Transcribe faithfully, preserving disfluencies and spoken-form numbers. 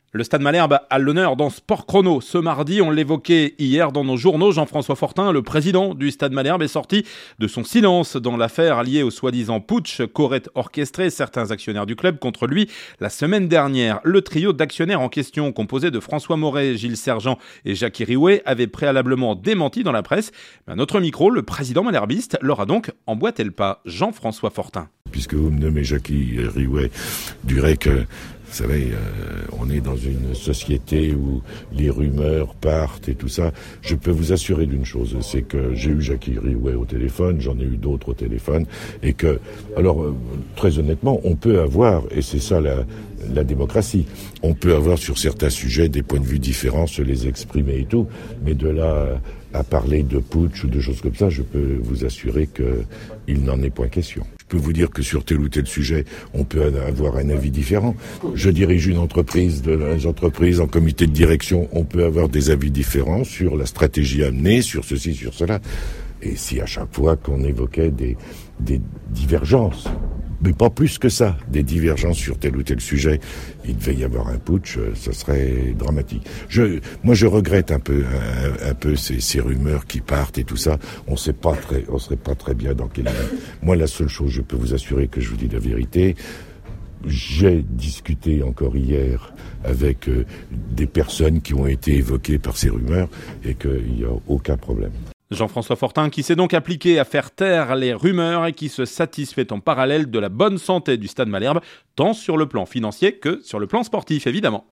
Le Stade Malherbe a l'honneur dans Sport Chrono. Ce mardi, on l'évoquait hier dans nos journaux, Jean-François Fortin, le président du Stade Malherbe, est sorti de son silence dans l'affaire liée au soi-disant putsch qu'auraient orchestré certains actionnaires du club contre lui la semaine dernière. Le trio d'actionnaires en question, composé de François Moret, Gilles Sergent et Jackie Riouet, avait préalablement démenti dans la presse. À notre micro, le président malherbiste leur a donc emboîté le pas. Jean-François Fortin. Puisque vous me nommez Jackie Riouet, je dirais que vous savez, euh, on est dans une société où les rumeurs partent et tout ça. Je peux vous assurer d'une chose, c'est que j'ai eu Jackie Riouet au téléphone, j'en ai eu d'autres au téléphone, et que, alors, euh, très honnêtement, on peut avoir, et c'est ça la, la démocratie, on peut avoir sur certains sujets des points de vue différents, se les exprimer et tout, mais de là à parler de putsch ou de choses comme ça, je peux vous assurer qu'il n'en est point question. Je peux vous dire que sur tel ou tel sujet, on peut avoir un avis différent. Je dirige une entreprise, de, les entreprises en comité de direction, on peut avoir des avis différents sur la stratégie à mener, sur ceci, sur cela. Et si à chaque fois qu'on évoquait des, des divergences, mais pas plus que ça, des divergences sur tel ou tel sujet, il devait y avoir un putsch, ce serait dramatique. Je, moi, je regrette un peu, un, un peu ces, ces rumeurs qui partent et tout ça. On sait pas très, on serait pas très bien dans quel lieu. Moi, la seule chose, je peux vous assurer que je vous dis la vérité. J'ai discuté encore hier avec euh, des personnes qui ont été évoquées par ces rumeurs et qu'il n'y a aucun problème. Jean-François Fortin qui s'est donc appliqué à faire taire les rumeurs et qui se satisfait en parallèle de la bonne santé du Stade Malherbe, tant sur le plan financier que sur le plan sportif évidemment.